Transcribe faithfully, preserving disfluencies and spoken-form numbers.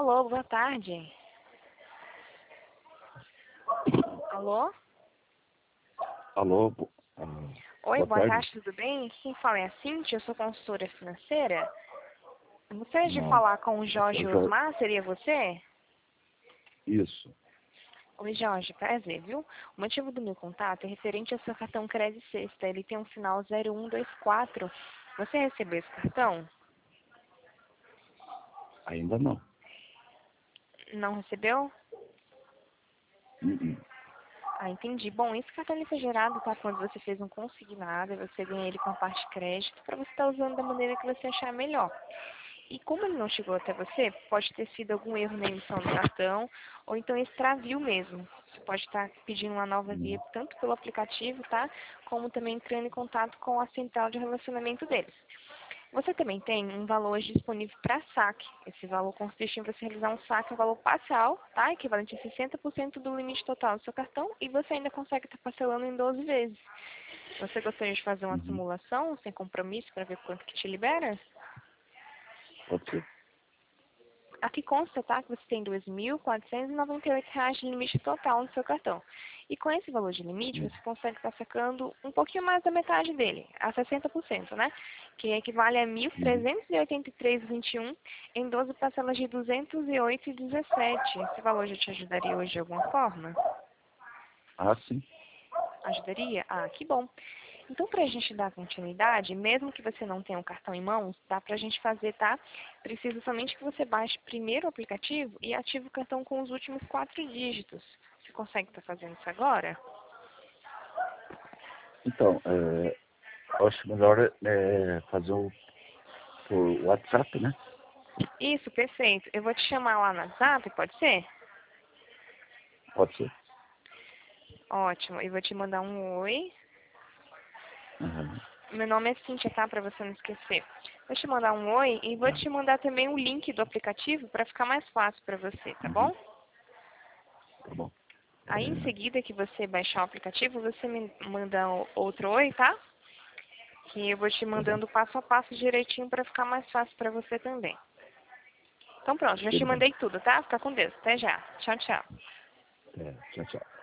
Alô, boa tarde. Alô? Alô, bo- ah, Oi, boa boa tarde. tarde, tudo bem? Quem fala é a Cíntia, eu sou consultora financeira. Gostaria de Não, falar com o esse é Jorge o Jo- Osmar, seria você? Isso. Oi, Jorge, prazer, viu? O motivo do meu contato é referente ao seu cartão Crédito Sexta. Ele tem um final zero um dois quatro. Você recebeu esse cartão? Ainda não. Não recebeu? Uhum. Ah, entendi. Bom, esse cartão ele foi gerado, tá? Quando você fez um consignado, você ganha ele com a parte de crédito para você estar usando da maneira que você achar melhor. E como ele não chegou até você, pode ter sido algum erro na emissão do cartão, ou então extravio mesmo. Você pode estar pedindo uma nova via, Uhum. tanto pelo aplicativo, tá? Como também entrando em contato com a central de relacionamento deles. Você também tem um valor hoje disponível para saque. Esse valor consiste em você realizar um saque, um valor parcial, tá? Equivalente a sessenta por cento do limite total do seu cartão, e você ainda consegue estar parcelando em doze vezes. Você gostaria de fazer uma Uhum. simulação sem compromisso para ver quanto que te libera? Pode ser. Aqui consta, tá, que você tem dois mil quatrocentos e noventa e oito reais de limite total no seu cartão. E com esse valor de limite, Uhum. você consegue estar sacando um pouquinho mais da metade dele, a sessenta por cento, né? Que equivale a mil Uhum. trezentos e oitenta e três vírgula vinte e um em doze parcelas de duzentos e oito vírgula dezessete. Esse valor já te ajudaria hoje de alguma forma? Ah, sim. Ajudaria? Ah, que bom. Então, para a gente dar continuidade, mesmo que você não tenha um cartão em mãos, dá para a gente fazer, tá? Precisa somente que você baixe primeiro o aplicativo e ative o cartão com os últimos quatro dígitos. Você consegue estar fazendo isso agora? Então, é, eu acho melhor é, fazer o por WhatsApp, né? Isso, perfeito. Eu vou te chamar lá no WhatsApp, pode ser? Pode ser. Ótimo. Eu vou te mandar um oi. Uhum. Meu nome é Cíntia, tá? Para você não esquecer. Vou te mandar um oi e vou Tá. te mandar também o link do aplicativo para ficar mais fácil para você, tá Uhum. bom? Tá bom. Aí, em É, seguida que você baixar o aplicativo, você me manda o- outro oi, tá? Que eu vou te tá bom. mandando passo a passo direitinho para ficar mais fácil para você também. Então pronto, já te Tudo bem. mandei tudo, tá? Fica com Deus. Até já. Tchau, tchau. É, tchau, tchau.